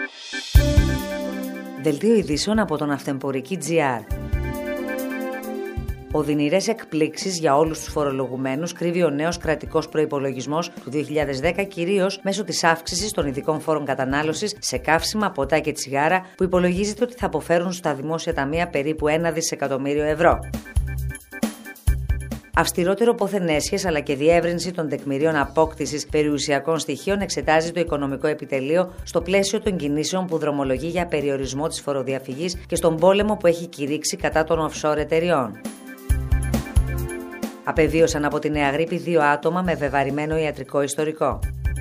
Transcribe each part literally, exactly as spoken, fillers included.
Δελτίο ειδήσεων από τον Αυτεμπορική τζι αρ. Οδυνηρές εκπλήξεις για όλους τους φορολογουμένους κρύβει ο νέος κρατικός προϋπολογισμός του δύο χιλιάδες δέκα, κυρίως μέσω της αύξησης των ειδικών φόρων κατανάλωσης σε καύσιμα, ποτά και τσιγάρα, που υπολογίζεται ότι θα αποφέρουν στα δημόσια ταμεία περίπου ένα δισεκατομμύριο ευρώ. Αυστηρότερο πόθεν έσχες αλλά και διεύρυνση των τεκμηρίων απόκτησης περιουσιακών στοιχείων εξετάζει το Οικονομικό Επιτελείο στο πλαίσιο των κινήσεων που δρομολογεί για περιορισμό της φοροδιαφυγής και στον πόλεμο που έχει κηρύξει κατά των offshore εταιριών. Απεβίωσαν από τη νέα γρίπη δύο άτομα με βεβαρημένο ιατρικό ιστορικό.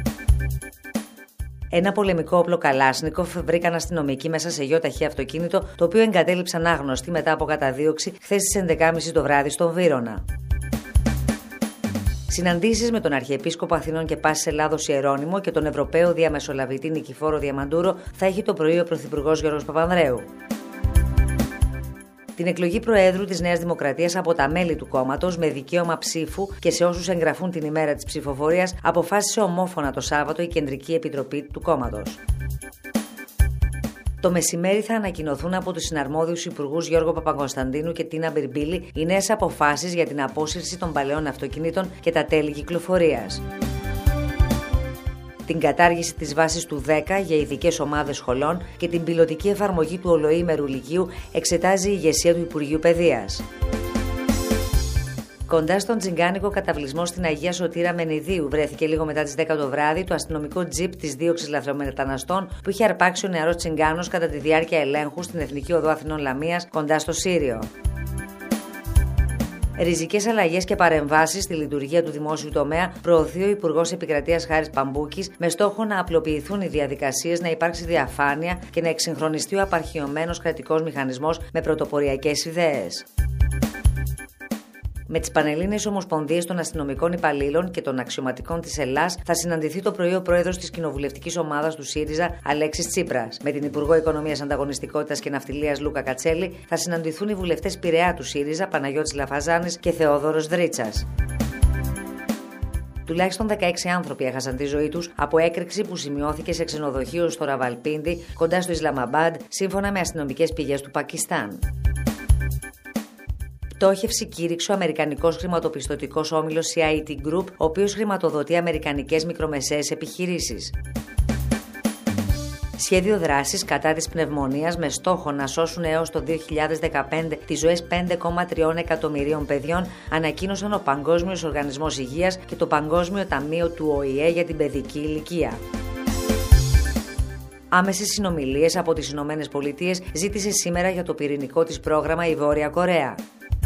Ένα πολεμικό όπλο Καλάσνικοφ βρήκαν αστυνομικοί μέσα σε γεωταχή αυτοκίνητο, το οποίο εγκατέλειψαν άγνωστοι μετά από καταδίωξη χθες στις έντεκα και μισή το βράδυ στον Βύρωνα. Συναντήσεις με τον Αρχιεπίσκοπο Αθηνών και Πάσης Ελλάδος Ιερώνυμο και τον Ευρωπαίο Διαμεσολαβητή Νικηφόρο Διαμαντούρο θα έχει το πρωί ο Πρωθυπουργός Γιώργος Παπανδρέου. Την εκλογή Προέδρου της Νέας Δημοκρατίας από τα μέλη του κόμματος με δικαίωμα ψήφου και σε όσους εγγραφούν την ημέρα της ψηφοφορίας αποφάσισε ομόφωνα το Σάββατο η Κεντρική Επιτροπή του κόμματος. Το μεσημέρι θα ανακοινωθούν από τους συναρμόδιους υπουργούς Γιώργο Παπακωνσταντίνου και Τίνα Μπιρμπίλη οι νέες αποφάσεις για την απόσυρση των παλαιών αυτοκινήτων και τα τέλη κυκλοφορίας. Την κατάργηση της βάσης του δέκα για ειδικές ομάδες σχολών και την πιλωτική εφαρμογή του ολοήμερου λυκείου εξετάζει η ηγεσία του Υπουργείου Παιδείας. Κοντά στον τζιγκάνικο καταβλισμό στην Αγία Σωτήρα Μενιδίου βρέθηκε λίγο μετά τις δέκα το βράδυ το αστυνομικό τζιπ της δίωξης λαθρομεταναστών που είχε αρπάξει ο νεαρός τσιγκάνος κατά τη διάρκεια ελέγχου στην Εθνική Οδό Αθηνών Λαμίας κοντά στο Σύριο. Ριζικές αλλαγές και παρεμβάσεις στη λειτουργία του δημόσιου τομέα προωθεί ο Υπουργός Επικρατείας Χάρης Παμπούκης με στόχο να απλοποιηθούν οι διαδικασίες, να υπάρξει διαφάνεια και να εξυγχρονιστεί ο απαρχιωμένος κρατικός μηχανισμός με πρωτοποριακές ιδέες. Με τις Πανελλήνιες Ομοσπονδίες των Αστυνομικών Υπαλλήλων και των Αξιωματικών της Ελλάς θα συναντηθεί το πρωί ο πρόεδρος της κοινοβουλευτικής ομάδας του ΣΥΡΙΖΑ, Αλέξης Τσίπρας. Με την Υπουργό Οικονομίας, Ανταγωνιστικότητας και Ναυτιλίας, Λούκα Κατσέλη, θα συναντηθούν οι βουλευτές Πειραιά του ΣΥΡΙΖΑ, Παναγιώτης Λαφαζάνης και Θεόδωρος Δρίτσας. Τουλάχιστον δεκαέξι άνθρωποι έχασαν τη ζωή τους από έκρηξη που σημειώθηκε σε ξενοδοχείο στο Ραβαλπίντι, κοντά στο Ισλαμαμπάντ, σύμφωνα με αστυνομικές πηγές του Πακιστάν. Πτώχευση κήρυξε ο αμερικανικός χρηματοπιστωτικός όμιλος σι άι τι Group, ο οποίος χρηματοδοτεί αμερικανικές μικρομεσαίες επιχειρήσεις. Σχέδιο δράσης κατά της πνευμονίας με στόχο να σώσουν έως το δύο χιλιάδες δεκαπέντε τις ζωές πέντε κόμμα τρία εκατομμυρίων παιδιών ανακοίνωσαν ο Παγκόσμιος Οργανισμός Υγείας και το Παγκόσμιο Ταμείο του Ο Η Ε για την παιδική ηλικία. Άμεσες συνομιλίες από τις Ηνωμένες Πολιτείες ζήτησε σήμερα για το πυρηνικό της πρόγραμμα η Βόρεια Κορέα.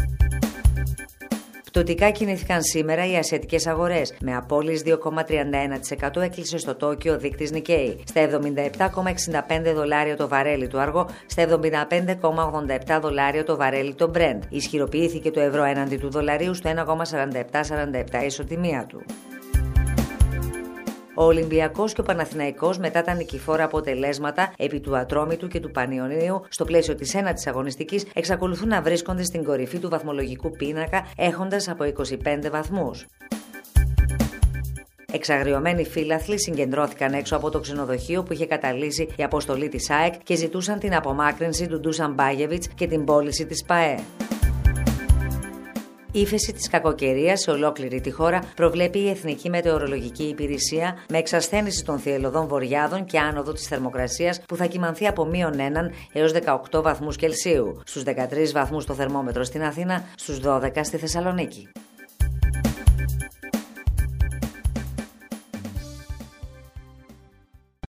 Πτωτικά κινήθηκαν σήμερα οι ασιατικές αγορές. Με απώλειες δύο κόμμα τριάντα ένα τοις εκατό έκλεισε στο Τόκιο ο δείκτης Nikkei. Στα εβδομήντα επτά κόμμα εξήντα πέντε δολάρια το βαρέλι του αργό, στα εβδομήντα πέντε κόμμα ογδόντα επτά δολάρια το βαρέλι το Brent. Ισχυροποιήθηκε το ευρώ έναντι του δολαρίου στο ένα κόμμα σαράντα επτά σαράντα επτά ισοτιμία του. Ο Ολυμπιακός και ο Παναθηναϊκός μετά τα νικηφόρα αποτελέσματα επί του Ατρόμητου και του Πανιωνίου στο πλαίσιο της ένατης αγωνιστικής εξακολουθούν να βρίσκονται στην κορυφή του βαθμολογικού πίνακα έχοντας από είκοσι πέντε βαθμούς. Εξαγριωμένοι φύλαθλοι συγκεντρώθηκαν έξω από το ξενοδοχείο που είχε καταλύσει η αποστολή της ΑΕΚ και ζητούσαν την απομάκρυνση του Ντούσαν Μπάγεβιτς και την πώληση της ΠΑΕ. Ύφεση της κακοκαιρίας σε ολόκληρη τη χώρα προβλέπει η Εθνική Μετεωρολογική Υπηρεσία με εξασθένηση των θυελλωδών βορειάδων και άνοδο της θερμοκρασίας που θα κυμανθεί από μείον έναν έως δεκαοκτώ βαθμούς Κελσίου, στους δεκατρείς βαθμούς το θερμόμετρο στην Αθήνα, στους δώδεκα στη Θεσσαλονίκη.